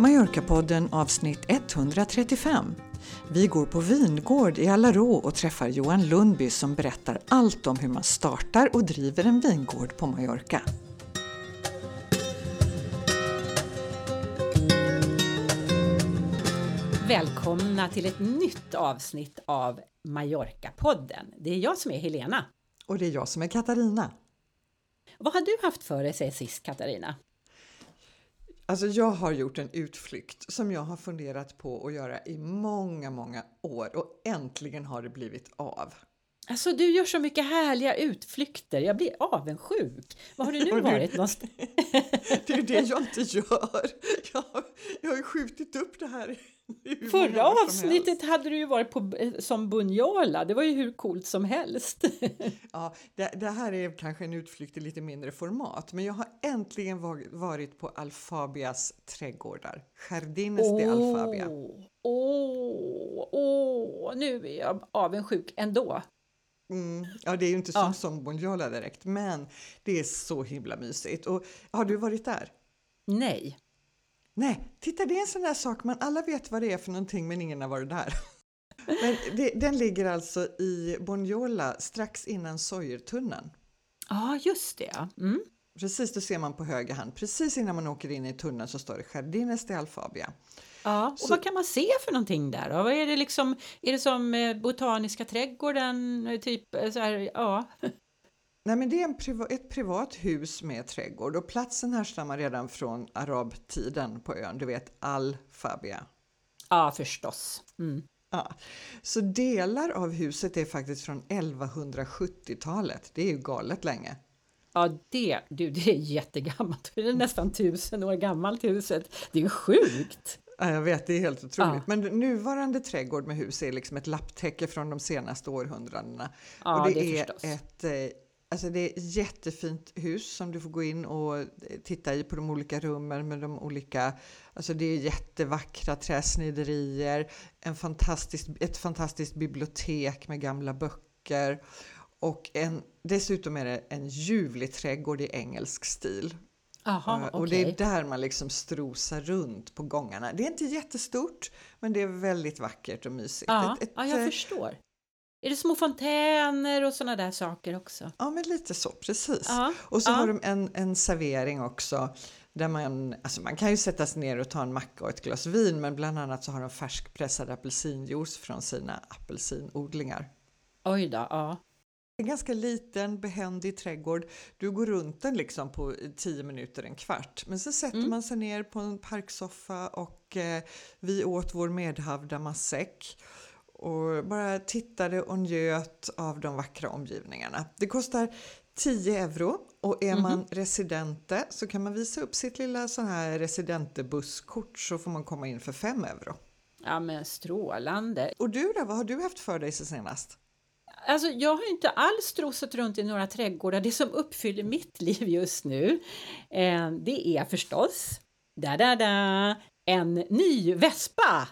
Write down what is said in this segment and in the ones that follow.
Mallorca-podden avsnitt 135. Vi går på vingård i Alaró och träffar Johan Lundby som berättar allt om hur man startar och driver en vingård på Mallorca. Välkomna till ett nytt avsnitt av Mallorca-podden. Det är jag som är Helena. Och det är jag som är Katarina. Vad har du haft för dig sen sist, Katarina? Alltså jag har gjort en utflykt som jag har funderat på att göra i många år och äntligen har det blivit av. Alltså du gör så mycket härliga utflykter, jag blir avundsjuk. Vad har du nu varit någonstans? Det är det jag inte gör. Jag har ju skjutit upp det här. Förra avsnittet hade du ju varit som Bunyola, det var ju hur coolt som helst. Ja, det här är kanske en utflykt i lite mindre format, men jag har äntligen varit på Alfabias trädgårdar. Jardines de Alfabia. Nu är jag avundsjuk ändå. Ja, det är ju inte som Bunyola direkt, men det är så himla mysigt. Och har du varit där? Nej, titta, det är en sån där sak, man alla vet vad det är för någonting, men ingen har varit där. Men den ligger alltså i Bunyola strax innan Sojertunneln. Ja, just det. Mm. Precis, då ser man på höger hand. Precis innan man åker in i tunneln så står det Jardines de Alfabia. Ja, och vad kan man se för någonting där då? Vad är det liksom, är det som botaniska trädgården typ så här, ja. Nej, men det är ett privat hus med trädgård och platsen härstammar redan från arabtiden på ön, du vet Alfabia. Ja, förstås. Mm. Ja. Så delar av huset är faktiskt från 1170-talet. Det är ju galet länge. Ja, det är jättegammalt. Det är nästan 1000 år gammalt huset. Det är ju sjukt. Ja, jag vet, det är helt otroligt. Ja. Men nuvarande trädgård med hus är liksom ett lapptäcke från de senaste århundradena. Ja, och det är förstås. Det är ett jättefint hus som du får gå in och titta i på de olika rummen med de olika, alltså det är jättevackra träsniderier, ett fantastiskt bibliotek med gamla böcker och dessutom är det en ljuvlig trädgård i engelsk stil. Aha, och det är där man liksom strosar runt på gångarna. Det är inte jättestort, men det är väldigt vackert och mysigt. Ja, jag förstår. Är det små fontäner och såna där saker också? Ja, men lite så, precis. Ja, och så har de en servering också där man kan ju sätta sig ner och ta en macka och ett glas vin, men bland annat så har de färskpressad apelsinjuice från sina apelsinodlingar. Oj då, ja. En ganska liten, behändig trädgård. Du går runt den liksom på 10 minuter, en kvart. Men så sätter man sig ner på en parksoffa och vi åt vår medhavda matsäck. Och bara tittade och njöt av de vackra omgivningarna. Det kostar 10 euro och är man residente så kan man visa upp sitt lilla sån här residentebusskort så får man komma in för 5 euro. Ja, men strålande. Och du då, vad har du haft för dig senast? Alltså jag har inte alls strosat runt i några trädgårdar. Det som uppfyller mitt liv just nu, det är förstås en ny vespa.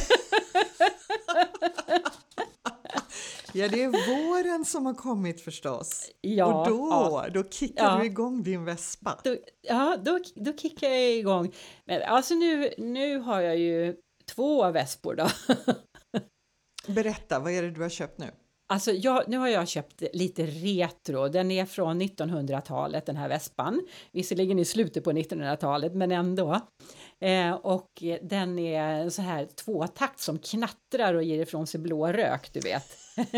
Ja, det är våren som har kommit förstås. Ja, och då kickar du igång din vespa. Då kickar jag igång. Men alltså nu har jag ju 2 vespor då. Berätta, vad är det du har köpt nu? Alltså nu har jag köpt lite retro. Den är från 1900-talet, den här vespan. Visserligen i slutet på 1900-talet, men ändå. Och den är så här 2-takt som knattrar och ger ifrån sig blå rök, du vet.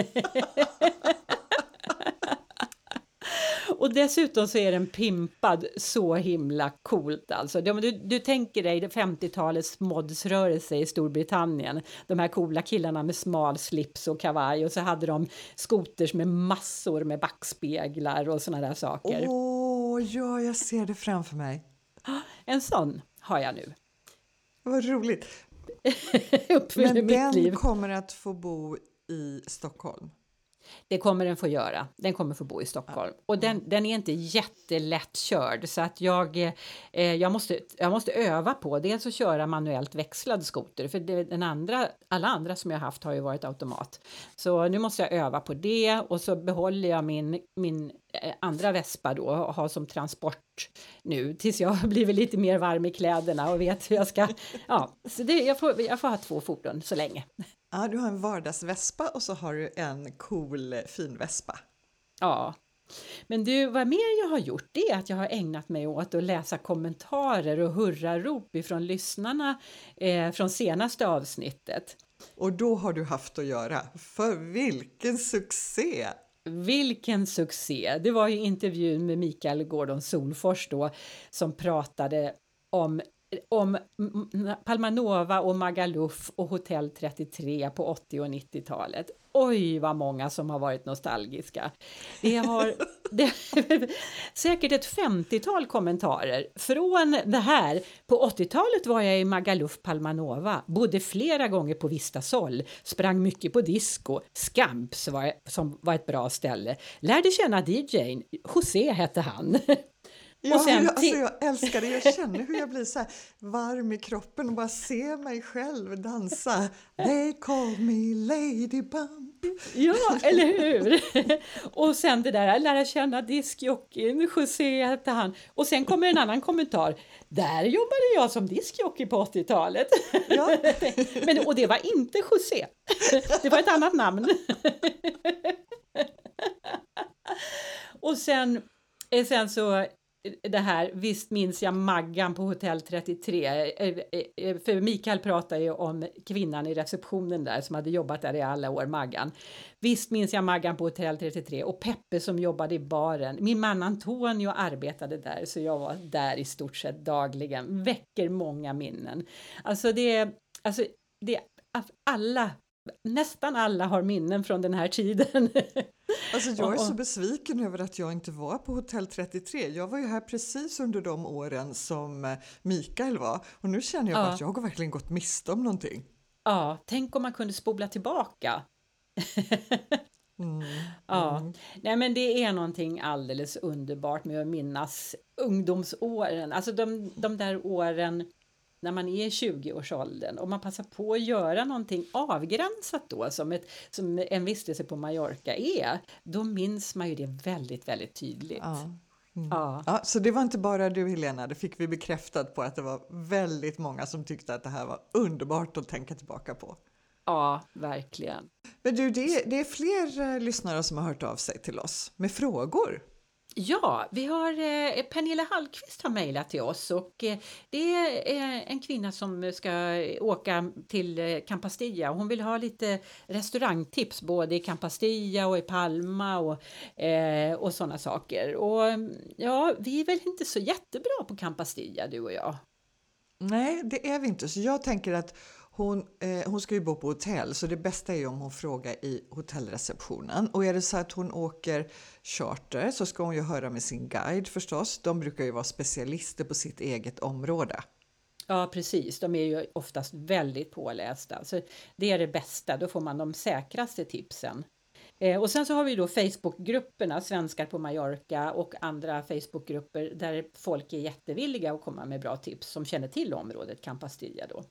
Och dessutom så är den pimpad så himla coolt alltså. Du tänker dig 50-talets modsrörelse i Storbritannien. De här coola killarna med smal slips och kavaj. Och så hade de skoters med massor med backspeglar och såna där saker. Ja, jag ser det framför mig. En sån har jag nu. Vad roligt. Uppfyller Men mitt den liv. kommer att få bo i Stockholm. Det kommer den få göra. Den kommer få bo i Stockholm. Och den är inte jättelätt körd, så att jag måste öva på dels att köra manuellt växlad skoter, för alla andra som jag haft har ju varit automat. Så nu måste jag öva på det, och så behåller jag min andra Vespa då och har som transport nu tills jag har blivit lite mer varm i kläderna och vet hur jag ska. Ja, så jag får ha 2 fordon så länge. Ja, du har en vardagsvespa och så har du en cool fin vespa. Ja, men du, vad mer jag har gjort, det är att jag har ägnat mig åt att läsa kommentarer och hurrarop ifrån lyssnarna från senaste avsnittet. Och då har du haft att göra, för vilken succé! Vilken succé! Det var ju intervjun med Mikael Gordon Solfors då, som pratade om Palma Nova och Magaluf och Hotell 33 på 80- och 90-talet. Oj, vad många som har varit nostalgiska. Det är säkert ett 50-tal kommentarer. Från det här, på 80-talet var jag i Magaluf Palma Nova, bodde flera gånger på Vista Sol, sprang mycket på disco, Scamps som var ett bra ställe. Lärde känna DJ:n, José hette han. Ja, och sen jag älskar det. Jag känner hur jag blir så här varm i kroppen och bara ser mig själv dansa. They call me Lady Bump. Ja, eller hur? Och sen det där, lära känna diskjockeyn, José hette han. Och sen kommer en annan kommentar. Där jobbade jag som diskjockey på 80-talet. Ja. Och det var inte José. Det var ett annat namn. Och sen så det här, visst minns jag Maggan på Hotell 33, för Mikael pratar ju om kvinnan i receptionen där som hade jobbat där i alla år, Maggan. Visst minns jag Maggan på Hotell 33 och Peppe som jobbade i baren. Min man Antonio arbetade där, så jag var där i stort sett dagligen. Väcker många minnen. Nästan alla har minnen från den här tiden. Alltså jag är så besviken över att jag inte var på Hotell 33. Jag var ju här precis under de åren som Mikael var. Och nu känner jag bara att jag har verkligen gått miste om någonting. Ja, tänk om man kunde spola tillbaka. Nej, men det är någonting alldeles underbart med att minnas ungdomsåren. Alltså de där åren när man är i 20-årsåldern och man passar på att göra någonting avgränsat då som en vistelse på Mallorca är, då minns man ju det väldigt, väldigt tydligt. Ja. Ja, så det var inte bara du, Helena, det fick vi bekräftat på att det var väldigt många som tyckte att det här var underbart att tänka tillbaka på. Ja, verkligen. Men du, det är fler lyssnare som har hört av sig till oss med frågor. Ja, vi har Pernilla Hallqvist har mejlat till oss, och det är en kvinna som ska åka till Campastilla. Hon vill ha lite restaurangtips både i Campastilla och i Palma och sådana saker. Och ja, vi är väl inte så jättebra på Campastilla, du och jag. Nej, det är vi inte. Så jag tänker att hon ska ju bo på hotell, så det bästa är ju om hon frågar i hotellreceptionen. Och är det så att hon åker charter så ska hon ju höra med sin guide förstås. De brukar ju vara specialister på sitt eget område. Ja, precis. De är ju oftast väldigt pålästa. Så det är det bästa. Då får man de säkraste tipsen. Och sen så har vi då Facebookgrupperna, Svenskar på Mallorca, och andra Facebookgrupper där folk är jättevilliga att komma med bra tips som känner till området Campastilla då.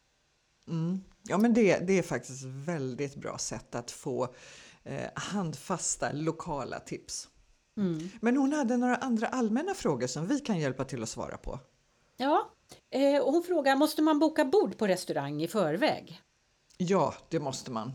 Ja, men det är faktiskt ett väldigt bra sätt att få handfasta lokala tips. Men hon hade några andra allmänna frågor som vi kan hjälpa till att svara på. Ja, och hon frågar, måste man boka bord på restaurang i förväg? Ja, det måste man.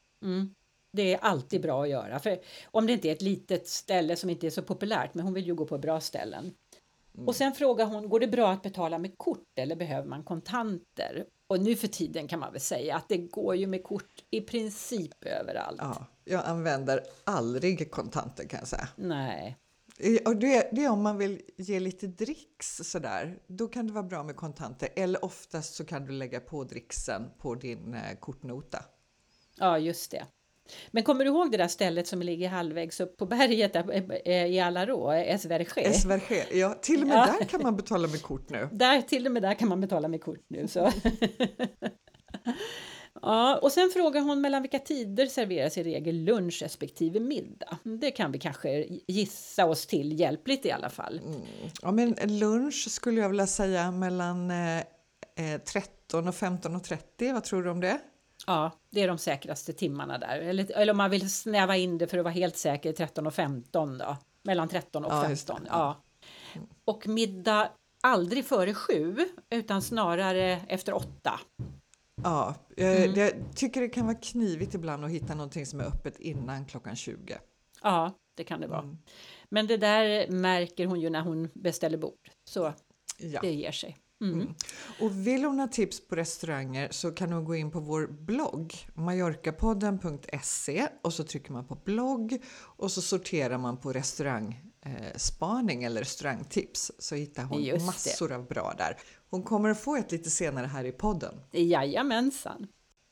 Det är alltid bra att göra, för om det inte är ett litet ställe som inte är så populärt, men hon vill ju gå på bra ställen. Och sen frågar hon, går det bra att betala med kort eller behöver man kontanter? Och nu för tiden kan man väl säga att det går ju med kort i princip överallt. Ja, jag använder aldrig kontanter kan jag säga. Nej. Och det är om man vill ge lite dricks sådär, då kan det vara bra med kontanter. Eller oftast så kan du lägga på dricksen på din kortnota. Ja, just det. Men kommer du ihåg det där stället som ligger halvvägs upp på berget där, i Alarå, Esverge? Ja, till och med där kan man betala med kort nu. Till och med där kan man betala med kort nu. Så. Ja, och sen frågar hon mellan vilka tider serveras i regel lunch respektive middag. Det kan vi kanske gissa oss till hjälpligt i alla fall. Ja, men lunch skulle jag vilja säga mellan 13 och 15:30. Vad tror du om det? Ja, det är de säkraste timmarna där. Eller om man vill snäva in det för att vara helt säker, 13 och 15 då. Mellan 13 och 15. Ja. Och middag aldrig före 7 utan snarare efter 8. Ja, jag tycker det kan vara knivigt ibland att hitta någonting som är öppet innan klockan 20. Ja, det kan det vara. Men det där märker hon ju när hon beställer bord. Så det ger sig. Och vill hon ha tips på restauranger så kan hon gå in på vår blogg mallorcapodden.se och så trycker man på blogg och så sorterar man på restaurangspaning eller restaurangtips, så hittar hon massor av bra där. Hon kommer att få ett lite senare här i podden. Jajamensan.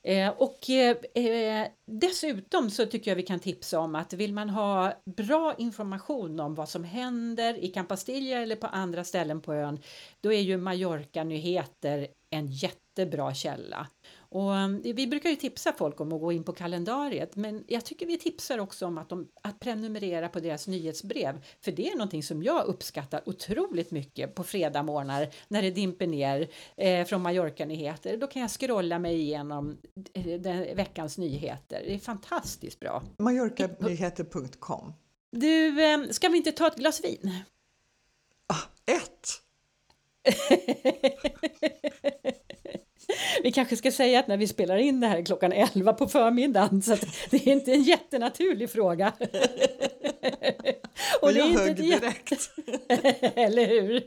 Dessutom så tycker jag vi kan tipsa om att vill man ha bra information om vad som händer i Campastilla eller på andra ställen på ön, då är ju Mallorca-nyheter en jättebra källa. Och vi brukar ju tipsa folk om att gå in på kalendariet, men jag tycker vi tipsar också om att prenumerera på deras nyhetsbrev, för det är någonting som jag uppskattar otroligt mycket på fredagmorgnar när det dimper ner från Mallorca-nyheter. Då kan jag scrolla mig igenom veckans nyheter. Det är fantastiskt bra. Mallorcanyheter.com. Du, ska vi inte ta ett glas vin? Ett! Vi kanske ska säga att när vi spelar in det här klockan 11 på förmiddagen, så att det är inte en jättenaturlig fråga. Och jag högg direkt. Eller hur?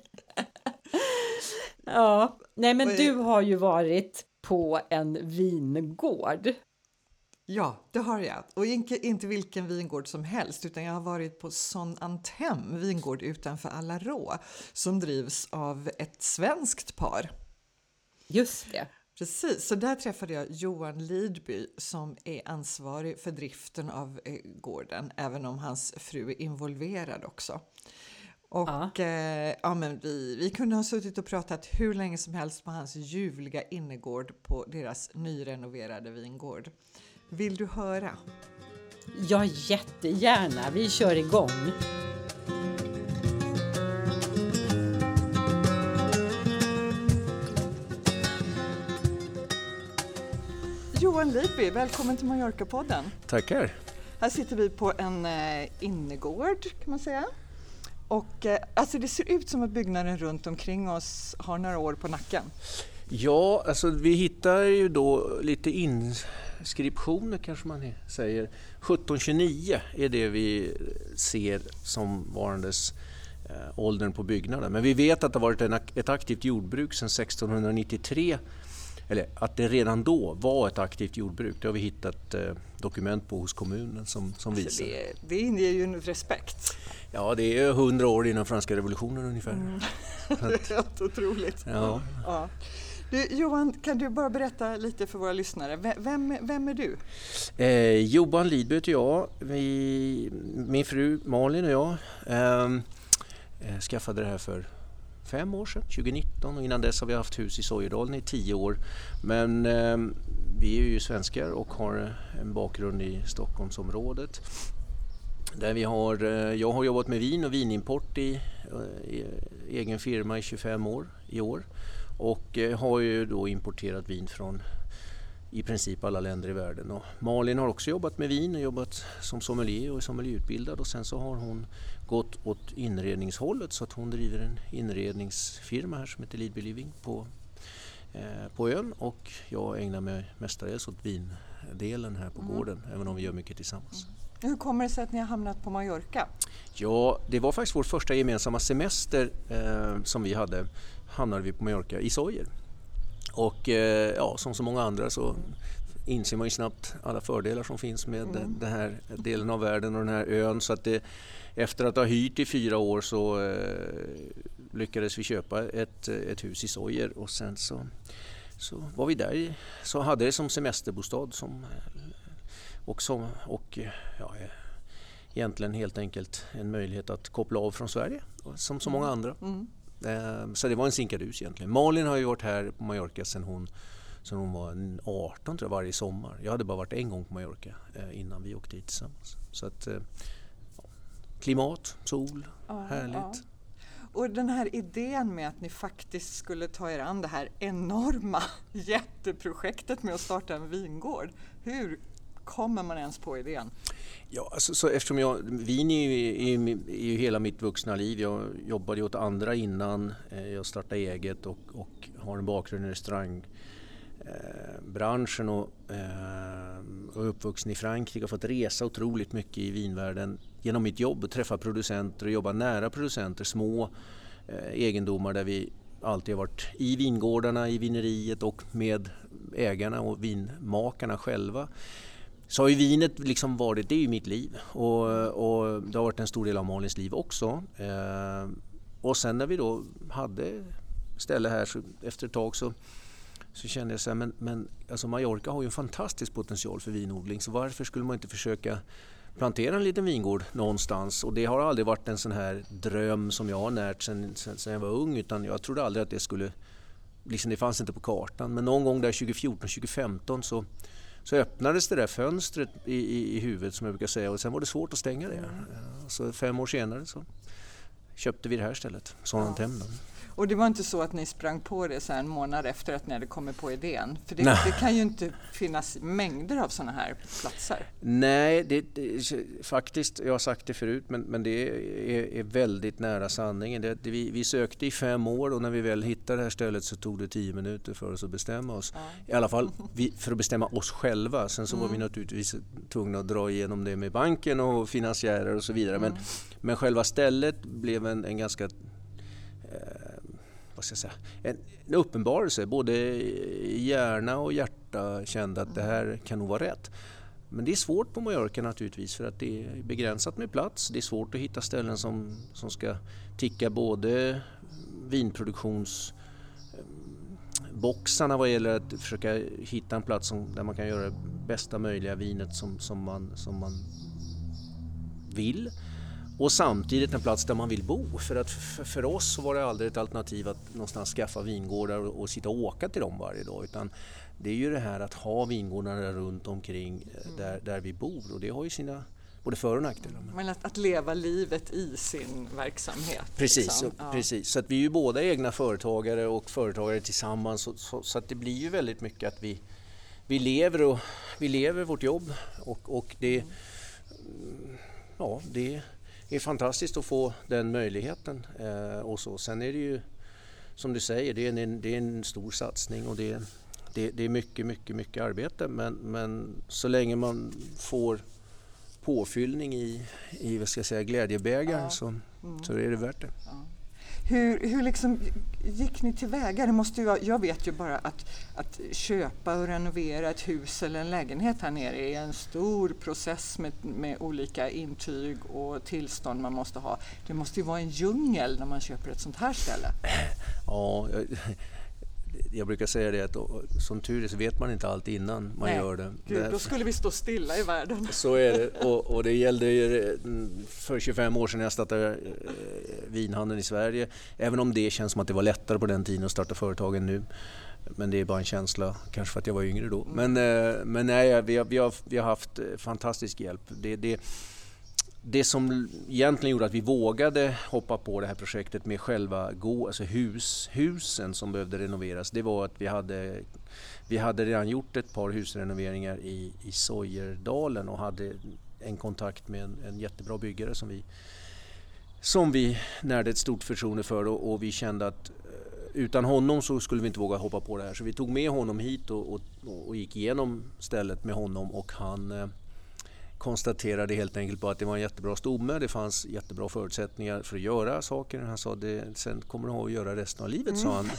Ja, nej men du har ju varit på en vingård. Ja, det har jag. Och inte vilken vingård som helst, utan jag har varit på Son Antem vingård utanför Alarå som drivs av ett svenskt par. Just det. Precis, så där träffade jag Johan Lidby som är ansvarig för driften av gården, även om hans fru är involverad också. Och men vi kunde ha suttit och pratat hur länge som helst på hans ljuvliga innergård på deras nyrenoverade vingård. Vill du höra? Ja, jättegärna. Vi kör igång. Johan Lidby, välkommen till Mallorca-podden. Tackar. Här sitter vi på en innergård kan man säga. Och alltså det ser ut som att byggnaden runt omkring oss har några år på nacken. Ja, alltså vi hittar ju då lite inskriptioner kanske man säger. 1729 är det vi ser som varandes åldern på byggnaden. Men vi vet att det har varit ett aktivt jordbruk sedan 1693. Eller att det redan då var ett aktivt jordbruk. Det har vi hittat dokument på hos kommunen som visar. Det inger ju en respekt. Ja, det är 100 år innan franska revolutionen ungefär. Det är helt otroligt. Ja. Du, Johan, kan du bara berätta lite för våra lyssnare? Vem är du? Johan Lidby heter jag. Min fru Malin och jag skaffade det här för 5 år sedan, 2019, och innan dess har vi haft hus i Sojedalen i 10 år. Men vi är ju svenskar och har en bakgrund i Stockholmsområdet. Där jag har jobbat med vin och vinimport i egen firma i 25 år i år. Och har ju då importerat vin från i princip alla länder i världen. Och Malin har också jobbat med vin och jobbat som sommelier och sommelierutbildad, och sen så har hon gått åt inredningshållet så att hon driver en inredningsfirma här som heter Lidby Living på ön, och jag ägnar mig mestadels åt vindelen här på gården, även om vi gör mycket tillsammans. Hur kommer det sig att ni har hamnat på Mallorca? Ja, det var faktiskt vår första gemensamma semester som vi hamnade vi på Mallorca i Sojer. Och som så många andra så inser man ju snabbt alla fördelar som finns med den här delen av världen och den här ön. Så att efter att ha hyrt i 4 år så lyckades vi köpa ett hus i Sojer, och sen så var vi där, så hade det som semesterbostad egentligen helt enkelt en möjlighet att koppla av från Sverige som så många andra. Så det var en sinkadus egentligen. Malin har ju varit här på Mallorca sedan hon Så hon var 18 tror jag varje sommar. Jag hade bara varit en gång på Mallorca innan vi åkte dit tillsammans. Så att klimat, sol, härligt. Ja. Och den här idén med att ni faktiskt skulle ta er an det här enorma jätteprojektet med att starta en vingård. Hur kommer man ens på idén? Ja, alltså, så eftersom vin är ju hela mitt vuxna liv. Jag jobbade åt andra innan jag startade eget och har en bakgrund i restaurangbranschen och är uppvuxen i Frankrike och fått resa otroligt mycket i vinvärlden genom mitt jobb och träffa producenter och jobba nära producenter, små egendomar där vi alltid har varit i vingårdarna, i vineriet och med ägarna och vinmakarna själva. Så har ju vinet liksom varit, det är ju mitt liv och det har varit en stor del av Malins liv också. Och sen när vi då hade ställe här så efter ett tag så kände jag så här, men alltså Mallorca har ju en fantastisk potential för vinodling, så varför skulle man inte försöka plantera en liten vingård någonstans? Och det har aldrig varit en sån här dröm som jag har närt sen jag var ung, utan jag trodde aldrig att det skulle, liksom det fanns inte på kartan. Men någon gång där 2014-2015 så öppnades det där fönstret i huvudet som jag brukar säga, och sen var det svårt att stänga det. Så 5 år senare så köpte vi det här stället, Sonnentemmen. Och det var inte så att ni sprang på det så här en månad efter att ni hade kommit på idén? För det kan ju inte finnas mängder av sådana här platser. Nej, det faktiskt, jag har sagt det förut, men det är väldigt nära sanningen. Vi sökte i 5 år och när vi väl hittade det här stället så tog det 10 minuter för oss att bestämma oss. Ja. I alla fall för att bestämma oss själva. Sen så var vi naturligtvis tvungna att dra igenom det med banken och finansiärer och så vidare. Men själva stället blev en ganska... vad ska jag säga, en uppenbarelse. Både hjärna och hjärta kände att det här kan nog vara rätt. Men det är svårt på Mallorca naturligtvis för att det är begränsat med plats. Det är svårt att hitta ställen som ska ticka både vinproduktionsboxarna vad gäller att försöka hitta en plats där man kan göra det bästa möjliga vinet som man vill. Och samtidigt en plats där man vill bo. För att för oss så var det aldrig ett alternativ att någonstans skaffa vingårdar och sitta och åka till dem varje dag. Utan det är ju det här att ha vingårdarna runt omkring där vi bor. Och det har ju sina både för- och nackdelar. Men att leva livet i sin verksamhet. Precis, liksom. precis. Så att vi är ju båda egna företagare och företagare tillsammans. Så att det blir ju väldigt mycket att vi lever vårt jobb. Och det... Ja, det är fantastiskt att få den möjligheten och så. Sen är det ju, som du säger, det är en stor satsning och det är mycket arbete. Men så länge man får påfyllning i vad ska jag säga, glädjebägaren så är det värt det. Ja. Hur liksom gick ni tillväga? Det måste ju, jag vet ju bara att köpa och renovera ett hus eller en lägenhet här nere är en stor process med olika intyg och tillstånd man måste ha. Det måste ju vara en djungel när man köper ett sånt här ställe. Ja, jag brukar säga det att som tur är så vet man inte allt innan man gör det. Gud, då skulle vi stå stilla i världen. Så är det. Och det gällde ju för 25 år sedan när jag startade vinhandeln i Sverige. Även om det känns som att det var lättare på den tiden att starta företagen nu. Men det är bara en känsla, kanske för att jag var yngre då. Men nej, vi har haft fantastisk hjälp. Det som egentligen gjorde att vi vågade hoppa på det här projektet med själva husen som behövde renoveras, det var att vi hade redan gjort ett par husrenoveringar i Sojerdalen och hade en kontakt med en jättebra byggare som vi närde ett stort förtroende för och vi kände att utan honom så skulle vi inte våga hoppa på det här. Så vi tog med honom hit och gick igenom stället med honom och han konstaterade helt enkelt på att det var en jättebra stomme, det fanns jättebra förutsättningar för att göra saker. Han sa sen kommer du ha att göra resten av livet, sa han.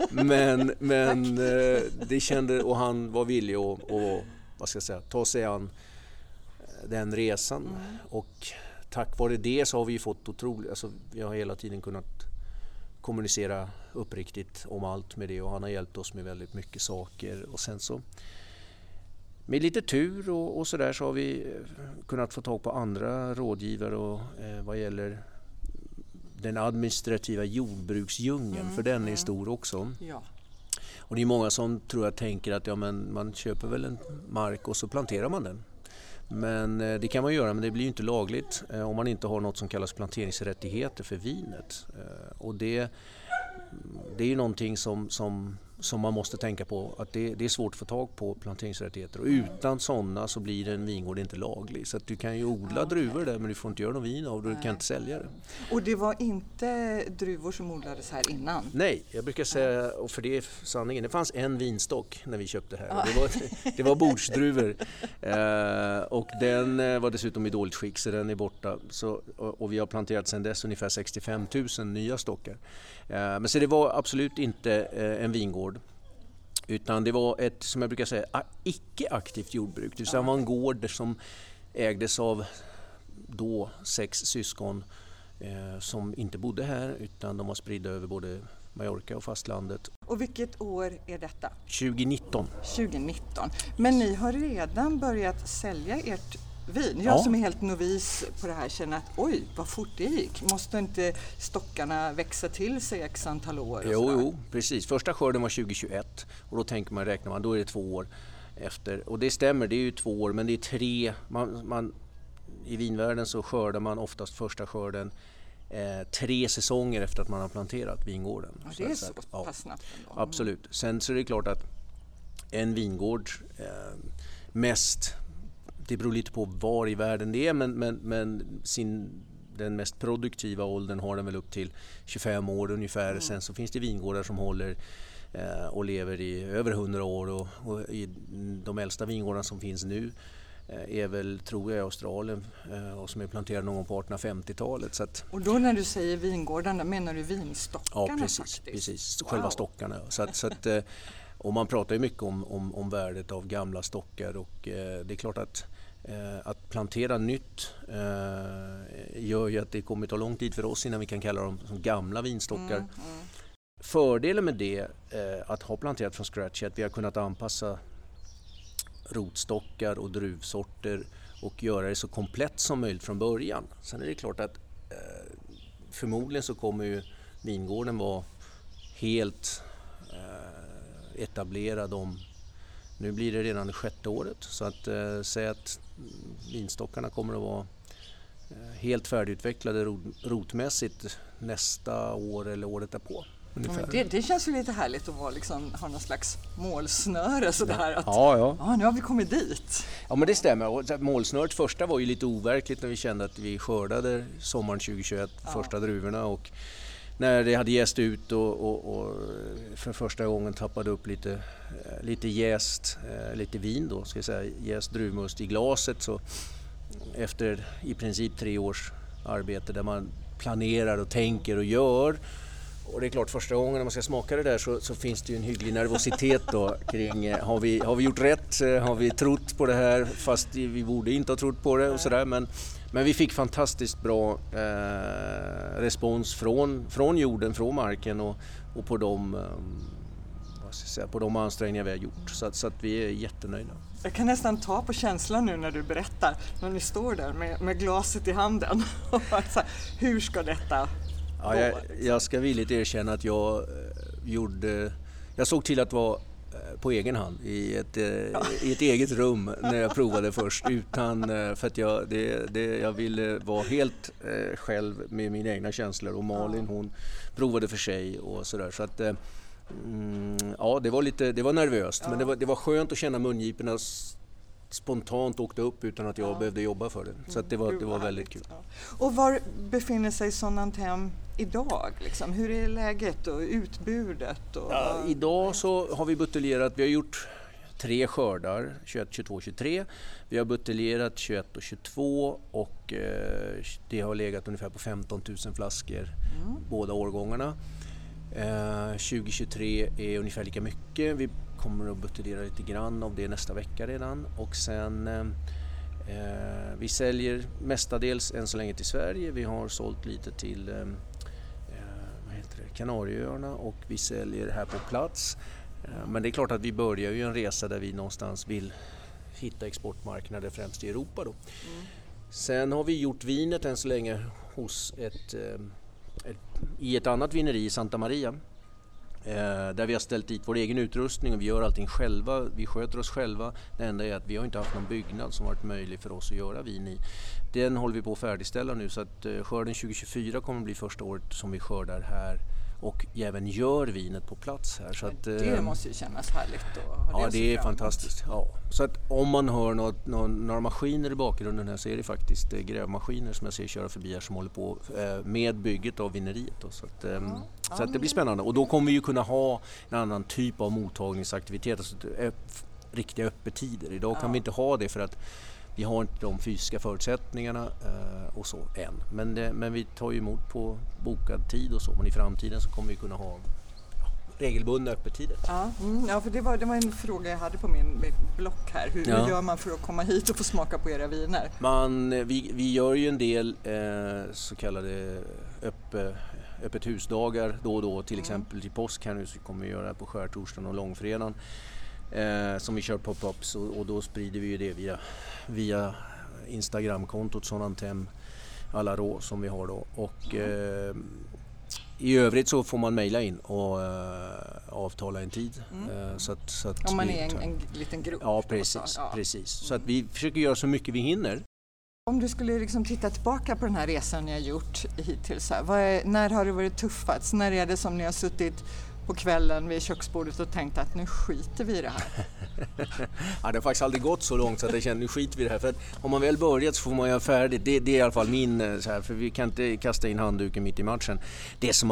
Men det kände, och han var villig att vad ska jag säga, ta sig an den resan. Och tack vare det så har vi fått otroligt, alltså vi har hela tiden kunnat kommunicera uppriktigt om allt med det och han har hjälpt oss med väldigt mycket saker och sen så med lite tur och så där så har vi kunnat få tag på andra rådgivare och vad gäller den administrativa jordbruksdjungeln, för den är stor också. Ja. Och det är många som tror jag tänker att men man köper väl en mark och så planterar man den. Men det kan man göra, men det blir ju inte lagligt om man inte har något som kallas planteringsrättigheter för vinet. Och det är ju någonting som man måste tänka på, att det är svårt att få tag på planteringsrättigheter. Och utan sådana så blir en vingård inte laglig. Så att du kan ju odla druvor där, men du får inte göra någon vin av det och du kan inte sälja det. Och det var inte druvor som odlades här innan? Nej, jag brukar säga, och för det är sanningen, det fanns en vinstock när vi köpte här. Och det var bordsdruvor. Och den var dessutom i dåligt skick, så den är borta. Och vi har planterat sedan dess ungefär 65 000 nya stockar. Men så det var absolut inte en vingård, utan det var ett, som jag brukar säga, icke-aktivt jordbruk. Det var en gård som ägdes av då 6 syskon som inte bodde här, utan de var spridda över både Mallorca och fastlandet. Och vilket år är detta? 2019. 2019. Men ni har redan börjat sälja ert vin. Jag som är helt novis på det här känner att oj, vad fort det gick. Måste inte stockarna växa till sig x antal år? Jo, precis. Första skörden var 2021 och då räknar man, då är det 2 år efter. Och det stämmer, det är ju 2 år, men det är 3. I vinvärlden så skördar man oftast första skörden 3 säsonger efter att man har planterat vingården. Ja, det är så pass snabbt ändå. Absolut. Sen så är det klart att en vingård mest, det beror lite på var i världen det är, men den mest produktiva åldern har den väl upp till 25 år ungefär. Sen så finns det vingårdar som håller och lever i över 100 år och i de äldsta vingårdarna som finns nu är väl, tror jag, i Australien och som är planterade någon på 1850-talet. Så att, och då när du säger vingårdarna, menar du vinstockarna? Ja, precis. Själva stockarna. Så att, och man pratar ju mycket om värdet av gamla stockar, och det är klart att plantera nytt gör ju att det kommer ta lång tid för oss innan vi kan kalla dem som gamla vinstockar. Fördelen med det att ha planterat från scratch är att vi har kunnat anpassa rotstockar och druvsorter och göra det så komplett som möjligt från början. Sen är det klart att förmodligen så kommer ju vingården vara helt etablerad om, nu blir det redan det 6:e året, så att säga att vinstockarna kommer att vara helt färdigutvecklade rotmässigt nästa år eller året därpå. Det känns ju lite härligt att vara ha någon slags målsnöre sådär att ja, nu har vi kommit dit. Ja, men det stämmer. Och målsnöret första var ju lite overkligt när vi kände att vi skördade sommaren 2021 första druvorna, och när det hade jäst ut och för första gången tappade upp lite jäst, lite vin då, ska jag säga, jäst druvmust i glaset, så efter i princip 3 års arbete där man planerar och tänker och gör. Och det är klart, första gången när man ska smaka det där så finns det ju en hygglig nervositet då kring har vi gjort rätt, har vi trott på det här fast vi borde inte ha trott på det och sådär, men vi fick fantastiskt bra respons från jorden, från marken och på de ansträngningar vi har gjort, så att vi är jättenöjda. Jag kan nästan ta på känslan nu när du berättar, när ni står där med glaset i handen. Hur ska detta gå? Ja, jag ska villigt erkänna att jag såg till att vara på egen hand i ett eget rum när jag provade först, för att jag ville vara helt själv med mina egna känslor, och Malin hon provade för sig och sådär, så att det var nervöst, men det var skönt att känna mungiporna spontant åkte upp utan att jag behövde jobba för det, så att det var väldigt kul. Och var befinner sig Sonnantem idag? Hur är läget och utbudet? Idag så har vi buteljerat, vi har gjort 3 skördar, 21, 22, 23. Vi har buteljerat 21 och 22 och det har legat ungefär på 15 000 flaskor båda årgångarna. 2023 är ungefär lika mycket. Vi kommer att buteljera lite grann av det nästa vecka redan, och sen vi säljer mestadels än så länge till Sverige. Vi har sålt lite till Kanarieöarna och vi säljer här på plats. Men det är klart att vi börjar ju en resa där vi någonstans vill hitta exportmarknader, främst i Europa då. Sen har vi gjort vinet än så länge hos i ett annat vineri i Santa Maria. Där vi har ställt dit vår egen utrustning och vi gör allting själva, vi sköter oss själva. Det enda är att vi har inte haft någon byggnad som varit möjlig för oss att göra vin i. Den håller vi på att färdigställa nu, så att skörden 2024 kommer att bli första året som vi skördar här och även gör vinet på plats här. Så att, det måste ju kännas härligt då. Ja, det är fantastiskt. Ja. Så att om man hör några maskiner i bakgrunden här, så är det faktiskt grävmaskiner som jag ser köra förbi här som håller på med bygget av vineriet då. Så att det blir spännande, och då kommer vi ju kunna ha en annan typ av mottagningsaktivitet, alltså riktiga öppettider. Idag kan vi inte ha det för att vi har inte de fysiska förutsättningarna och så än. Men vi tar ju emot på bokad tid och så. Men i framtiden så kommer vi kunna ha regelbundna öppettider. Ja, för det var en fråga jag hade på min block här. Hur gör man för att komma hit och få smaka på era viner? Vi gör ju en del så kallade öppet husdagar då och då. Till exempel till påsk här nu så kommer vi göra på skärtorsdagen och långfredagen. Som vi kör pop-ups, och då sprider vi ju det via Instagramkontot Sonantem Alarå som vi har då, och i övrigt så får man mejla in och avtala en tid. Så att om man är en liten grupp. Ja, precis. Så att vi försöker göra så mycket vi hinner. Om du skulle liksom titta tillbaka på den här resan ni har gjort hittills, när har det varit tuffast? När är det som ni har suttit på kvällen vid köksbordet och tänkt att nu skiter vi i det här? Ja, det har faktiskt aldrig gått så långt så att jag känner nu skiter vi i det här. För att om man väl börjat så får man göra färdigt. Det är i alla fall min så här, för vi kan inte kasta in handduken mitt i matchen. Det som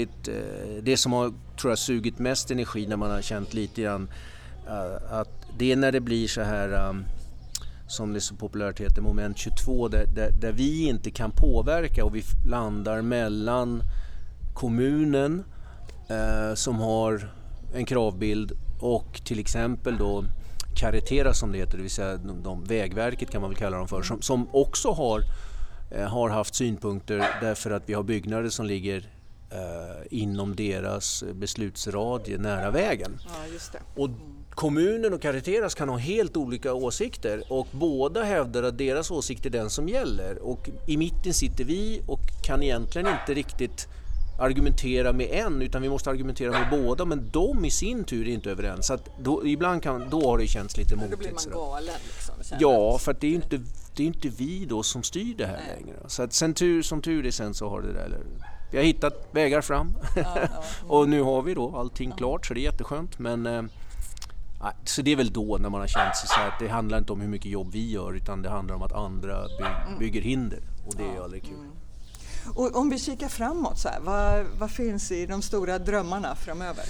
har tror jag sugit mest energi när man har känt lite grann att det är när det blir så här som det så populärt heter, moment 22, där vi inte kan påverka och vi landar mellan kommunen som har en kravbild och till exempel då Carretera som det heter, det vill säga Vägverket kan man väl kalla dem för, som också har haft synpunkter därför att vi har byggnader som ligger inom deras beslutsradie nära vägen. Ja, just det. Och kommunen och Carreteras kan ha helt olika åsikter och båda hävdar att deras åsikt är den som gäller, och i mitten sitter vi och kan egentligen inte riktigt argumentera med en, utan vi måste argumentera med båda, men de i sin tur är inte överens, så att ibland då har det känts lite motigt. Då blir man galen liksom. Ja, för att det är inte vi då som styr det här längre. Så att som tur är sen så har det där, vi har hittat vägar fram och nu har vi då allting klart, så det är jätteskönt, men så det är väl då när man har känt sig så här att det handlar inte om hur mycket jobb vi gör, utan det handlar om att andra bygger hinder, och det är aldrig kul. Och om vi kikar framåt, så här, vad finns i de stora drömmarna framöver?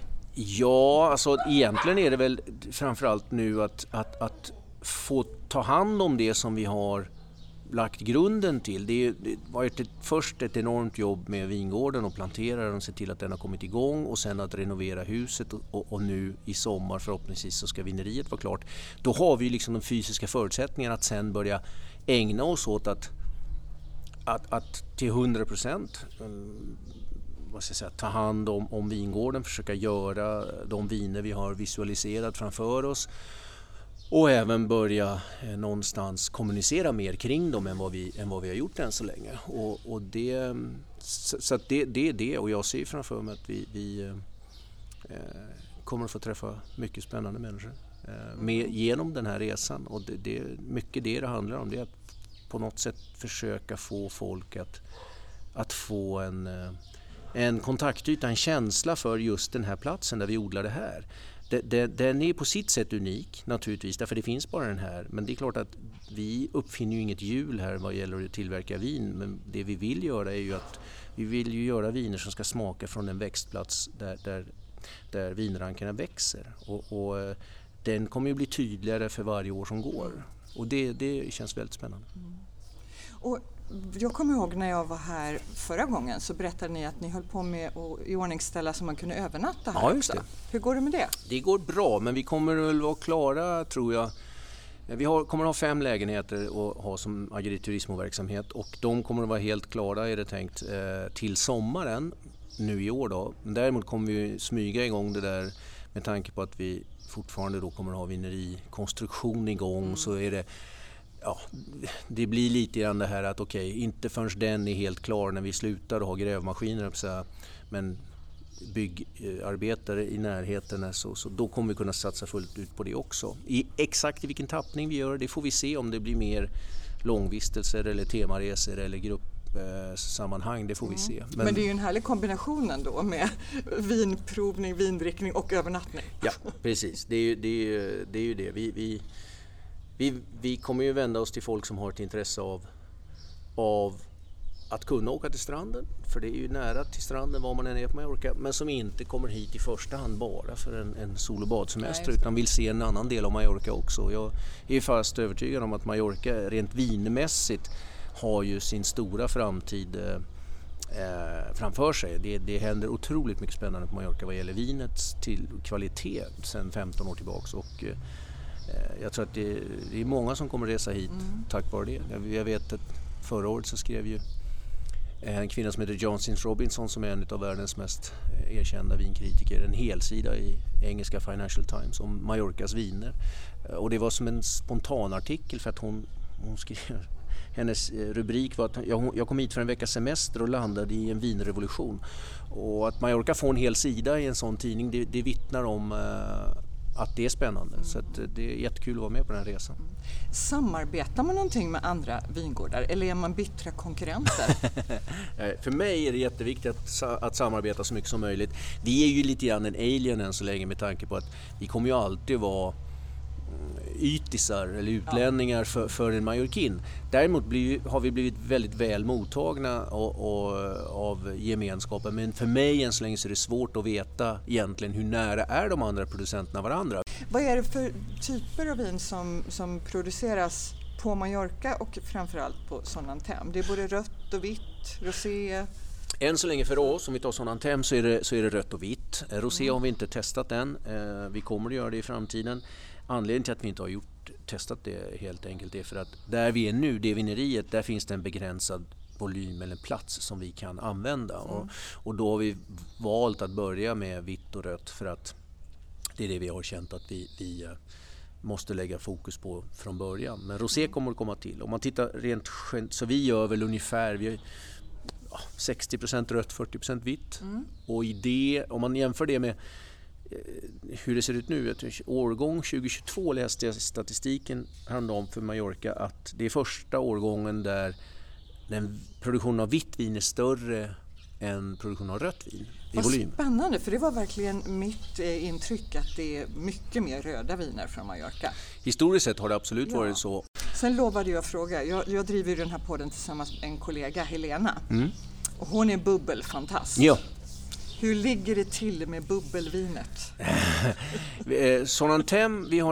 Ja, alltså egentligen är det väl framförallt nu att få ta hand om det som vi har lagt grunden till. Det var först ett enormt jobb med vingården och plantera den och se till att den har kommit igång, och sen att renovera huset, och nu i sommar förhoppningsvis så ska vineriet vara klart. Då har vi liksom de fysiska förutsättningarna att sen börja ägna oss åt att till 100% ta hand om vingården, försöka göra de viner vi har visualiserat framför oss, och även börja någonstans kommunicera mer kring dem än vad vi har gjort än så länge. Och det, så att det är det, och jag ser framför mig att vi kommer att få träffa mycket spännande människor genom den här resan, och det är mycket det handlar om, det är att på något sätt försöka få folk att få en kontaktyta, en känsla för just den här platsen där vi odlar det här. Den är på sitt sätt unik naturligtvis, därför det finns bara den här, men det är klart att vi uppfinner ju inget hjul här vad gäller att tillverka vin, men det vi vill göra är ju att vi vill ju göra viner som ska smaka från en växtplats där vinrankarna växer, och den kommer ju bli tydligare för varje år som går. Och det känns väldigt spännande. Och jag kommer ihåg när jag var här förra gången så berättade ni att ni höll på med att iordningställa så man kunde övernatta här också. Det. Hur går det med det? Det går bra, men vi kommer väl vara klara, tror jag. Vi kommer att ha 5 lägenheter att ha som agriturismoverksamhet, och de kommer att vara helt klara, är det tänkt, till sommaren nu i år då. Däremot kommer vi smyga igång det där med tanke på att vi fortfarande då kommer att ha vinerikonstruktion igång, så är det, ja, det blir lite grann det här att inte förrän den är helt klar när vi slutar ha grävmaskiner, men byggarbetare i närheten så då kommer vi kunna satsa fullt ut på det också. Exakt i vilken tappning vi gör det får vi se, om det blir mer långvistelser eller temaresor eller gruppsammanhang, det får vi se. Men det är ju en härlig kombination ändå med vinprovning, vindrickning och övernattning. Ja, precis. Det är ju det. Vi kommer ju vända oss till folk som har ett intresse av att kunna åka till stranden, för det är ju nära till stranden var man än är på Mallorca, men som inte kommer hit i första hand bara för en sol- och badsemester, utan vill se en annan del av Mallorca också. Jag är fast övertygad om att Mallorca rent vinmässigt har ju sin stora framtid framför sig. Det händer otroligt mycket spännande på Mallorca vad gäller vinets till kvalitet sedan 15 år tillbaks, och jag tror att det är många som kommer resa hit tack vare det. Jag vet att förra året så skrev ju en kvinna som heter Johnson Robinson, som är en av världens mest erkända vinkritiker, en helsida i engelska Financial Times om Mallorcas viner. Och det var som en spontanartikel, för att hon skrev, hennes rubrik var att jag kom hit för en veckas semester och landade i en vinrevolution. Och att Mallorca får en hel sida i en sån tidning, det vittnar om att det är spännande. Så att det är jättekul att vara med på den här resan. Samarbetar man någonting med andra vingårdar eller är man bittra konkurrenter? För mig är det jätteviktigt att samarbeta så mycket som möjligt. Vi är ju lite grann en alien än så länge, med tanke på att vi kommer ju alltid vara ytisar eller utlänningar för en mallorquin. Däremot har vi blivit väldigt väl mottagna av gemenskapen, men för mig än så länge så är det svårt att veta egentligen hur nära är de andra producenterna varandra. Vad är det för typer av vin som produceras på Mallorca och framförallt på Son-Anthem? Det är både rött och vitt, rosé. Än så länge för oss, om vi tar Son-Anthem, så är det rött och vitt. Rosé har vi inte testat än. Vi kommer att göra det i framtiden. Anledningen till att vi inte har testat det helt enkelt är för att där vi är nu, det vineriet, där finns det en begränsad volym eller plats som vi kan använda. Och då har vi valt att börja med vitt och rött, för att det är det vi har känt att vi måste lägga fokus på från början. Men rosé kommer att komma till. Om man tittar rent så vi gör väl ungefär 60% rött, 40% vitt. Och i det, om man jämför det med hur det ser ut nu, årgång 2022 läste jag statistiken häromdagen för Mallorca, att det är första årgången där den produktionen av vitt vin är större än produktionen av rött vin i volym. Spännande, för det var verkligen mitt intryck att det är mycket mer röda viner från Mallorca. Historiskt sett har det absolut varit så. Sen lovade jag fråga, jag driver den här podden tillsammans med en kollega, Helena. Och hon är bubbelfantast. Ja. Hur ligger det till med bubbelvinet? Son-Anthem, vi har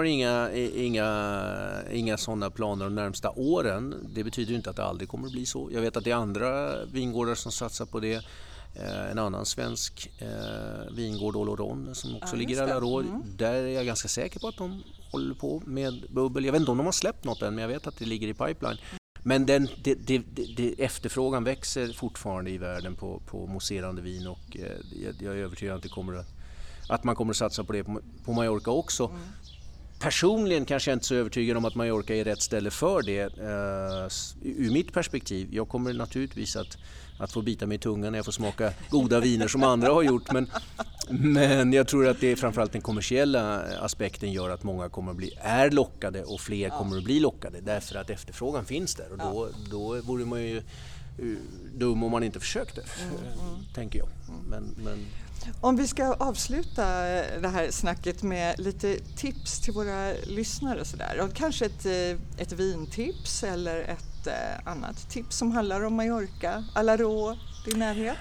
inga sådana planer de närmsta åren. Det betyder inte att det aldrig kommer att bli så. Jag vet att det är andra vingårdar som satsar på det. En annan svensk vingård, Oloron, som också ligger i Alarå. Där är jag ganska säker på att de håller på med bubbel. Jag vet inte om de har släppt något än, men jag vet att det ligger i pipeline. Men efterfrågan växer fortfarande i världen på mousserande vin, och jag är övertygad att man kommer att satsa på det på Mallorca också. Personligen kanske jag inte är så övertygad om att Mallorca är rätt ställe för det ur mitt perspektiv. Jag kommer naturligtvis att få bita mig i tungan när jag får smaka goda viner som andra har gjort, men jag tror att det är framförallt den kommersiella aspekten gör att många är lockade, och fler kommer att bli lockade därför att efterfrågan finns där, och då vore man ju dum om man inte försökte, tänker jag. Men om vi ska avsluta det här snacket med lite tips till våra lyssnare sådär, och kanske ett vintips eller ett annat tips som handlar om Mallorca, Alarå, din närhet?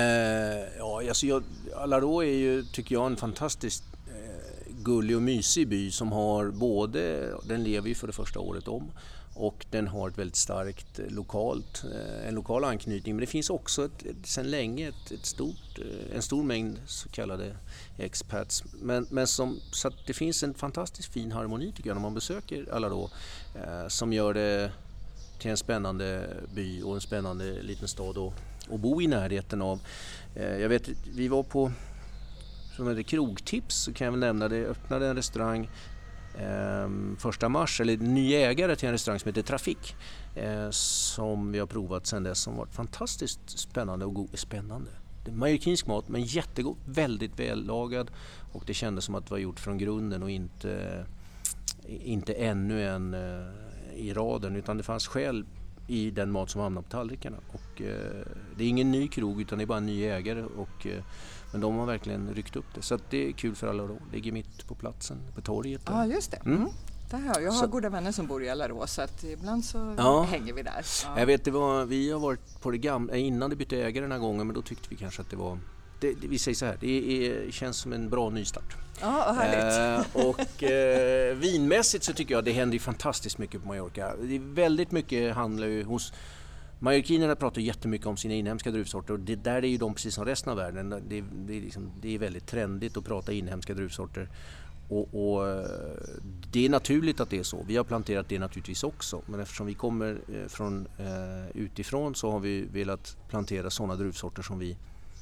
Alarå är ju, tycker jag, en fantastiskt gullig och mysig by som har den lever ju för det första året om, och den har ett väldigt starkt en lokal anknytning, men det finns också sedan länge en stor mängd så kallade expats, men så att det finns en fantastiskt fin harmoni, tycker jag, när man besöker Alarå, som gör det till en spännande by och en spännande liten stad att bo i närheten av. Jag vet, vi var på som heter krogtips, så kan jag väl nämna det, öppnade en restaurang 1 mars, eller ny ägare till en restaurang som heter Trafik, som vi har provat sedan dess, som varit fantastiskt spännande och spännande. mallorquinsk mat, men jättegod, väldigt vällagad, och det kändes som att det var gjort från grunden och inte ännu en i raden, utan det fanns själ i den mat som hamnar på tallrikarna. Och det är ingen ny krog, utan det är bara en ny ägare, men de har verkligen ryckt upp det. Så att det är kul för alla då. Det ligger mitt på platsen, på torget. Ja, just det. Jag har goda vänner som bor i Alarå, så att ibland så hänger vi där. Ja. Jag vet, vi har varit på det gamla, innan det bytte ägare den här gången, men då tyckte vi kanske att det var... vi säger så här, det känns som en bra nystart. Ja, härligt. Och vinmässigt så tycker jag det händer ju fantastiskt mycket på Mallorca. Det är väldigt mycket handlar ju hos... Mallorquinerna pratar jättemycket om sina inhemska druvsorter, och det där är ju de precis som resten av världen. Det är väldigt trendigt att prata inhemska druvsorter. Och det är naturligt att det är så. Vi har planterat det naturligtvis också, men eftersom vi kommer från utifrån så har vi velat plantera sådana druvsorter som vi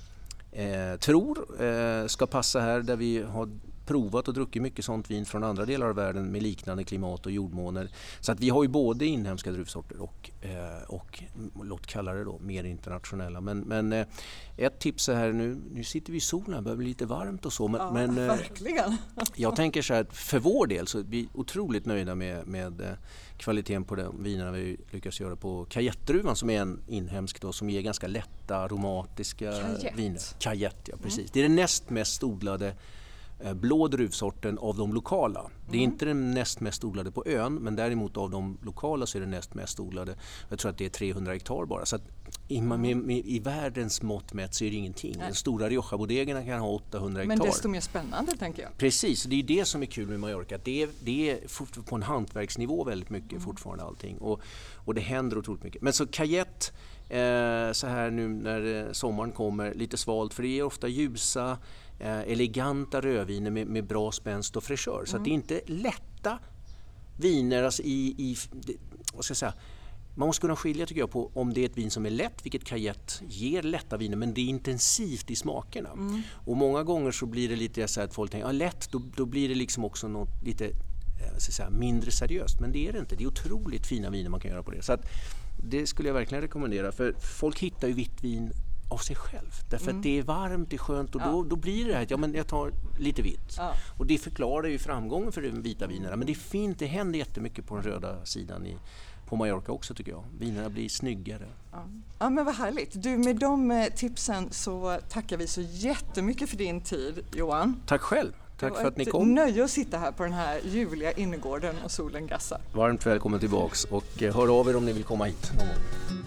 tror ska passa här, där vi har provat och druckit mycket sånt vin från andra delar av världen med liknande klimat och jordmåner. Så att vi har ju både inhemska druvsorter och låt kalla det då mer internationella. Men ett tips är här, nu sitter vi i solen, börjar bli lite varmt och så. Men verkligen. Jag tänker så här, för vår del så är vi otroligt nöjda med kvaliteten på de vinerna vi lyckas göra på Cayette-druvan, som är en inhemsk då, som ger ganska lätta aromatiska viner. Cayette, ja precis. Det är den näst mest odlade blå druvsorten av de lokala. Det är inte den näst mest odlade på ön, men däremot av de lokala så är det näst mest odlade. Jag tror att det är 300 hektar bara. Så att i världens mått mätt så är det ingenting. Den stora Rioja-bodegerna kan ha 800 hektar. Men desto mer spännande, tänker jag. Precis, det är det som är kul med Mallorca. Det är på en hantverksnivå väldigt mycket fortfarande allting. Och det händer otroligt mycket. Men så Cayette, så här nu när sommaren kommer, lite svalt, för det är ofta ljusa, eleganta rödviner med bra spänst och fräschör. Så att det är inte lätta viner, alltså vad ska jag säga, man måste kunna skilja tycker jag på om det är ett vin som är lätt, vilket Cayette ger lätta viner, men det är intensivt i smakerna. Och många gånger så blir det lite så att folk tänker, lätt, då blir det liksom också något lite så att säga, mindre seriöst, men det är det inte. Det är otroligt fina viner man kan göra på det. Så att det skulle jag verkligen rekommendera, för folk hittar ju vitt vin av sig själv. Därför att det är varmt, det är skönt, och då blir det här att jag tar lite vitt. Ja. Och det förklarar ju framgången för de vita vinerna. Men det händer jättemycket på den röda sidan på Mallorca också tycker jag. Vinerna blir snyggare. Ja, men vad härligt. Du, med de tipsen så tackar vi så jättemycket för din tid, Johan. Tack själv. Tack för att ni kom. Nöje att sitta här på den här ljuvliga innergården och solen gassar. Varmt välkommen tillbaks, och hör av er om ni vill komma hit någon gång.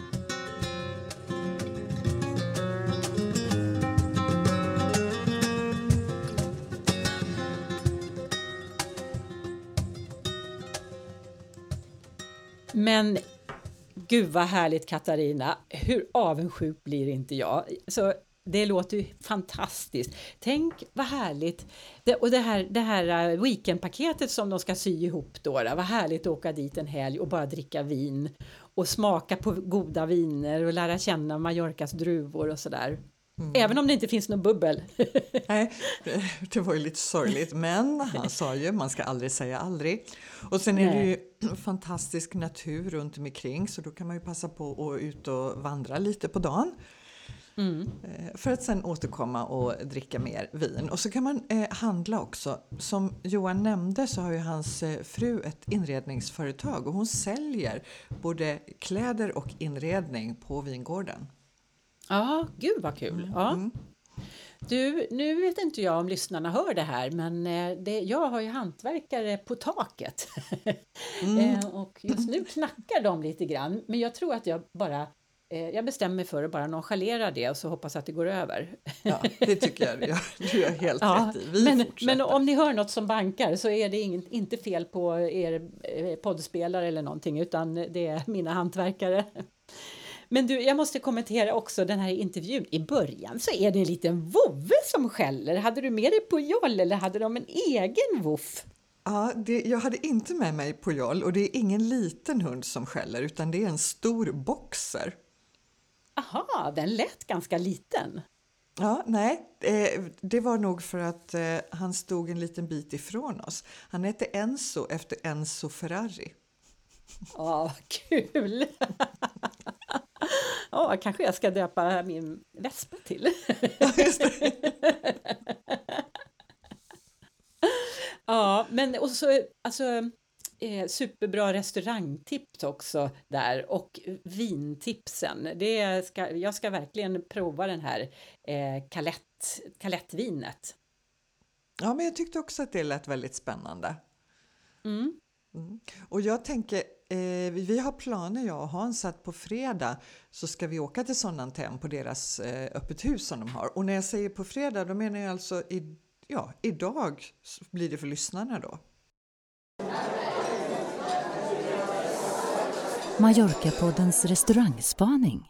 Men gud vad härligt, Katarina. Hur avundsjuk blir inte jag? Så det låter ju fantastiskt. Tänk vad härligt. Det här weekendpaketet som de ska sy ihop då. Vad härligt att åka dit en helg och bara dricka vin. Och smaka på goda viner och lära känna Mallorcas druvor och sådär. Även om det inte finns någon bubbel. Nej, det var ju lite sorgligt. Men han sa ju, man ska aldrig säga aldrig. Och sen är det ju fantastisk natur runt omkring. Så då kan man ju passa på att ut och vandra lite på dagen. För att sen återkomma och dricka mer vin. Och så kan man handla också. Som Johan nämnde så har ju hans fru ett inredningsföretag. Och hon säljer både kläder och inredning på vingården. Ja, gud vad kul. Ja. Du, nu vet inte jag om lyssnarna hör det här, men jag har ju hantverkare på taket. Och just nu knackar de lite grann, men jag tror att jag bestämmer mig för att bara nonchalera det och så hoppas att det går över. Ja, det tycker jag. Du är helt rätt i. Men om ni hör något som bankar så är det inte fel på er poddspelare eller någonting, utan det är mina hantverkare. Men du, jag måste kommentera också den här intervjun. I början så är det en liten vovve som skäller. Hade du med dig Pujol eller hade de en egen voff? Ja, jag hade inte med mig Pujol, och det är ingen liten hund som skäller utan det är en stor boxer. Aha, den lät ganska liten. Ja, nej, det var nog för att han stod en liten bit ifrån oss. Han hette Enzo efter Enzo Ferrari. Ja, kul! Ja, kanske jag ska döpa min vespa till. Ja, just det. Ja, men och så alltså superbra restaurangtips också där och vintipsen. Jag ska verkligen prova den här kalettvinet. Ja, men jag tyckte också att det lät väldigt spännande. Mm. Och jag tänker, vi har planer, jag och Hans, att på fredag så ska vi åka till Sonnantem på deras öppet hus som de har. Och när jag säger på fredag, då menar jag alltså idag blir det för lyssnarna då. Mallorca-poddens restaurangspaning.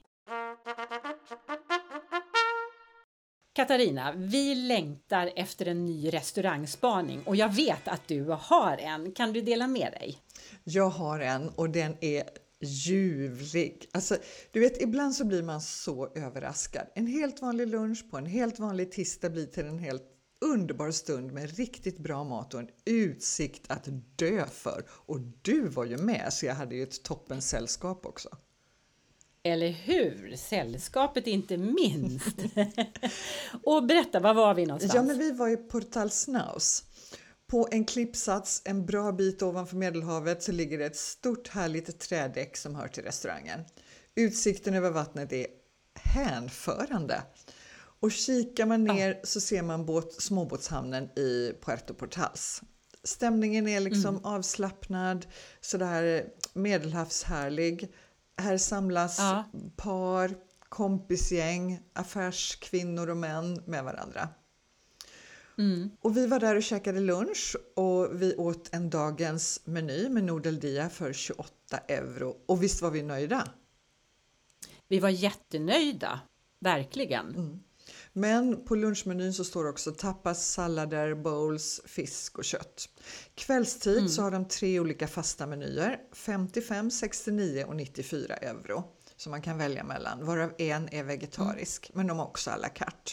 Katarina, vi längtar efter en ny restaurangspaning och jag vet att du har en. Kan du dela med dig? Jag har en och den är ljuvlig. Alltså, du vet, ibland så blir man så överraskad. En helt vanlig lunch på en helt vanlig tisdag blir till en helt underbar stund med riktigt bra mat och en utsikt att dö för. Och du var ju med, så jag hade ju ett toppen sällskap också. Eller hur? Sällskapet inte minst. Och berätta, var var vi någonstans? Ja, men vi var i Portal Snaus. På en klippsats en bra bit ovanför Medelhavet så ligger det ett stort härligt trädäck som hör till restaurangen. Utsikten över vattnet är hänförande. Och kikar man ner så ser man småbåtshamnen i Puerto Portals. Stämningen är liksom avslappnad, sådär medelhavshärlig. Här samlas par, kompisgäng, affärskvinnor och män med varandra. Och vi var där och käkade lunch och vi åt en dagens meny med nudeldia för 28 euro. Och visst var vi nöjda? Vi var jättenöjda, verkligen. Men på lunchmenyn så står också tapas, sallader, bowls, fisk och kött. Kvällstid så har de 3 olika fasta menyer, 55, 69 och 94 euro. Som man kan välja mellan, varav en är vegetarisk, men de har också à la carte.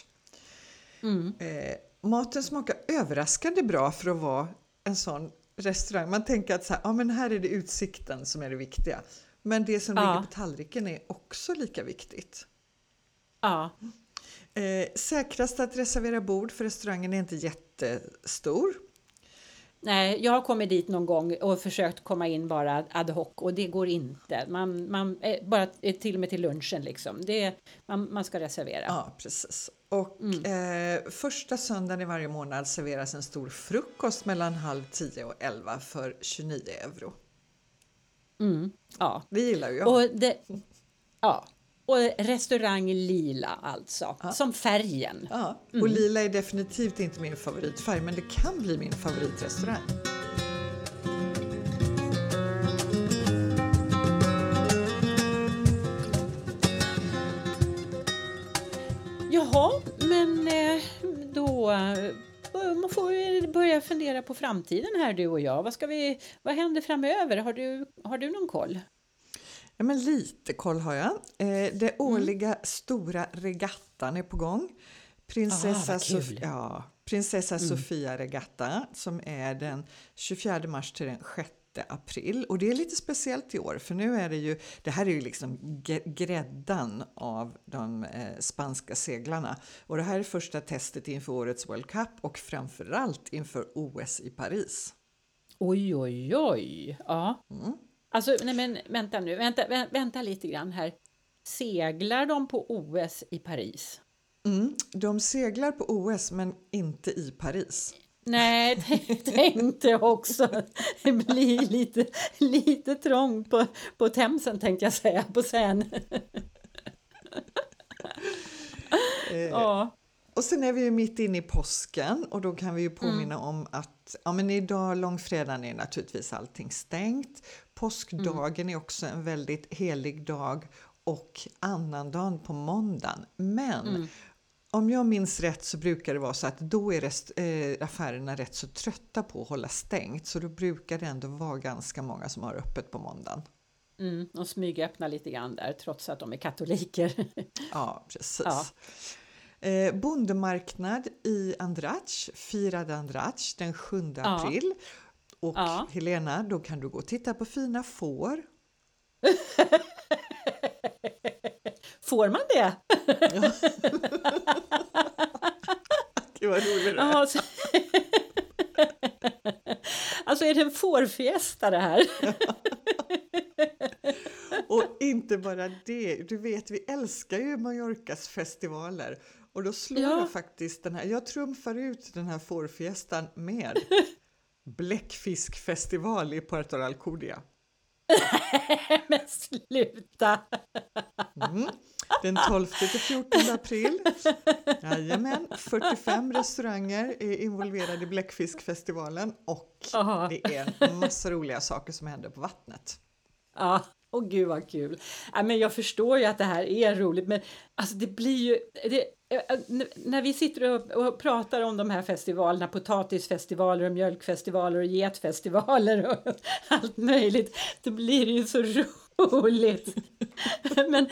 Maten smakar överraskande bra för att vara en sån restaurang. Man tänker att men här är det utsikten som är det viktiga. Men det som ligger på tallriken är också lika viktigt. Ja. Säkrast att reservera bord för restaurangen är inte jättestor. Nej, jag har kommit dit någon gång och försökt komma in bara ad hoc och det går inte. Man bara till och med till lunchen liksom. Man ska reservera. Ja, precis. Och första söndagen i varje månad serveras en stor frukost mellan 9:30 och 11 för 29 euro. Ja. Det gillar ju jag. Och restaurang lila alltså, som färgen. Ja, och lila är definitivt inte min favoritfärg, men det kan bli min favoritrestaurang. Jaha, men då får vi börja fundera på framtiden här, du och jag. Vad händer framöver? Har du någon koll? Ja, men lite koll har jag. Det årliga stora regattan är på gång. Prinsessa Sofia regatta som är den 24 mars till den 6 april. Och det är lite speciellt i år för nu är det här är ju liksom gräddan av de spanska seglarna. Och det här är första testet inför årets World Cup och framförallt inför OS i Paris. Oj, oj, oj. Ja. Alltså, nej men vänta nu. Vänta lite grann här. Seglar de på OS i Paris? De seglar på OS men inte i Paris. Nej, tänkte också. Det blir lite trångt på Themsen tänkte jag säga, på Seine. Och sen är vi ju mitt inne i påsken och då kan vi ju påminna om att idag långfredagen är naturligtvis allting stängt. Påskdagen är också en väldigt helig dag och annandagen på måndagen. Men om jag minns rätt så brukar det vara så att då är affärerna rätt så trötta på att hålla stängt. Så då brukar det ändå vara ganska många som har öppet på måndagen. Och smygöppna lite grann där trots att de är katoliker. Ja, precis. Ja. Bondemarknad i Andratx, firade Andratx den 7 april. Och Helena, då kan du gå och titta på fina får. Får man det? Ja. Det var roligt. Alltså, alltså är det en fårfiesta det här? Och inte bara det, du vet vi älskar ju Mallorcas festivaler och då slår jag faktiskt den här, jag trumfar ut den här fårfiestan med bläckfiskfestival i Puerto Alcudia. Men sluta! Den 12-14 april. Jajamän, 45 restauranger är involverade i bläckfiskfestivalen och det är en massa roliga saker som händer på vattnet. Ja, och gud vad kul. Men jag förstår ju att det här är roligt, men alltså det blir ju... när vi sitter och pratar om de här festivalerna, potatisfestivaler och mjölkfestivaler och getfestivaler och allt möjligt, då blir det ju så roligt. Men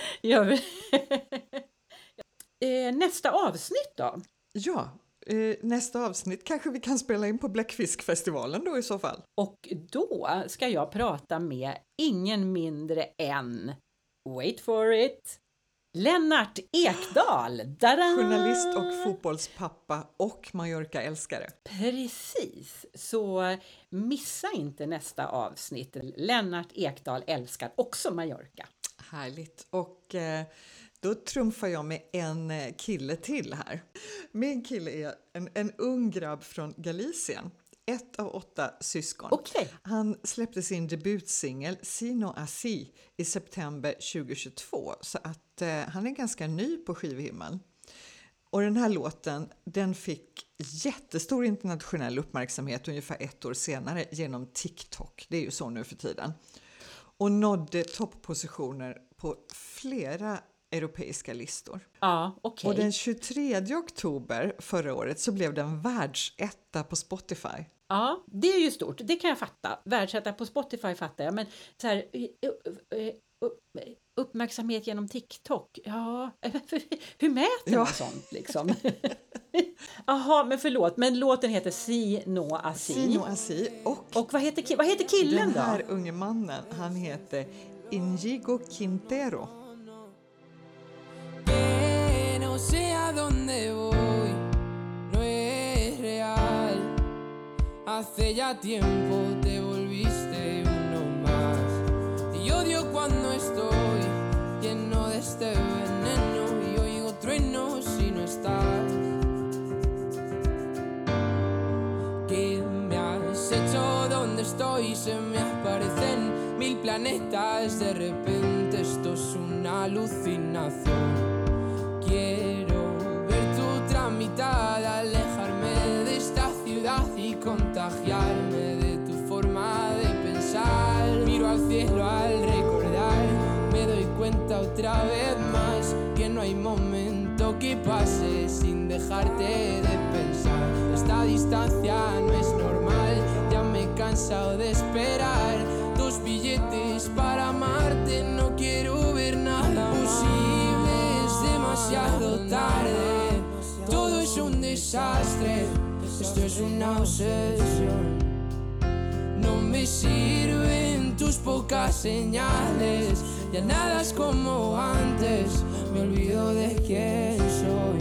nästa avsnitt då? Ja, nästa avsnitt kanske vi kan spela in på Bläckfiskfestivalen då i så fall. Och då ska jag prata med ingen mindre än, wait for it, Lennart Ekdal. Dadam! Journalist och fotbollspappa och Mallorca-älskare. Precis, så missa inte nästa avsnitt. Lennart Ekdal älskar också Mallorca. Härligt, och då trumfar jag med en kille till här. Min kille är en ung grabb från Galicien. 1 av 8 syskon. Okay. Han släppte sin debutsingel Sino Así i september 2022. Så att han är ganska ny på skivhimlen. Och den här låten, den fick jättestor internationell uppmärksamhet ungefär 1 år senare genom TikTok. Det är ju så nu för tiden. Och nådde topppositioner på flera europeiska listor. Ja, okej. Och den 23 oktober förra året så blev den världsetta på Spotify. Ja, det är ju stort. Det kan jag fatta. Världsetta på Spotify fattar jag. Men så här, uppmärksamhet genom TikTok. Ja, hur mäter man sånt liksom? Jaha, men förlåt. Men låten heter Sino Así. Sino Así. Och vad heter killen då? Den här unge mannen, han heter Íñigo Quintero. No sé a dónde voy, no es real. Hace ya tiempo te volviste uno más. Y odio cuando estoy lleno de este veneno y oigo truenos si no estás. ¿Qué me has hecho? ¿Dónde estoy? Se me aparecen 1000 planetas. De repente esto es una alucinación. Quiero ver tu tramitar, alejarme de esta ciudad y contagiarme de tu forma de pensar. Miro al cielo al recordar, me doy cuenta otra vez más que no hay momento que pase sin dejarte de pensar. Esta distancia no es normal, ya me he cansado de esperar. 2 billetes para amarte, no quiero ver nada posible. Demasiado tarde, todo es un desastre, esto es una obsesión. No me sirven tus pocas señales, ya nada es como antes, me olvido de quién soy.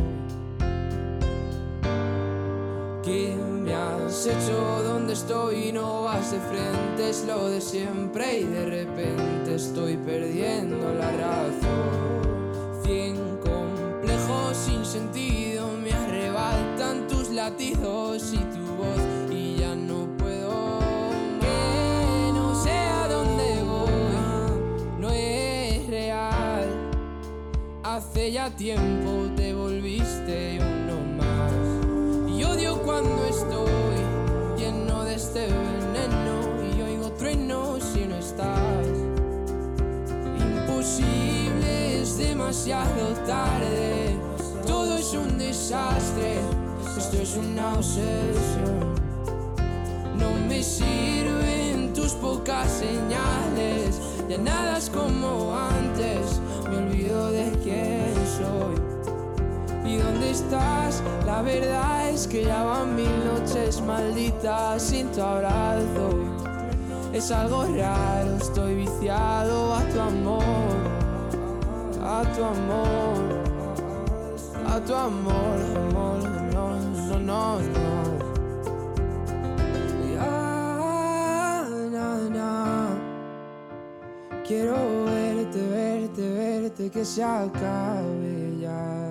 ¿Qué me has hecho? ¿Dónde estoy? No vas de frente, es lo de siempre y de repente estoy perdiendo la razón. 100 complejos sin sentido me arrebatan tus latidos y tu voz y ya no puedo. Que no sé a dónde voy, no es real. Hace ya tiempo te volviste uno más. Y odio cuando estoy lleno de este veneno y oigo truenos si no estás. Imposible, es demasiado tarde, todo es un desastre, esto es una obsesión. No me sirven tus pocas señales, ya nada es como antes, me olvido de quién soy. ¿Y dónde estás? La verdad es que ya van 1000 noches malditas sin tu abrazo. Es algo raro, estoy viciado a tu amor. a tu amor, amor, no, no, no, no. Ya, na, na. Quiero verte, verte, verte, que se acabe ya.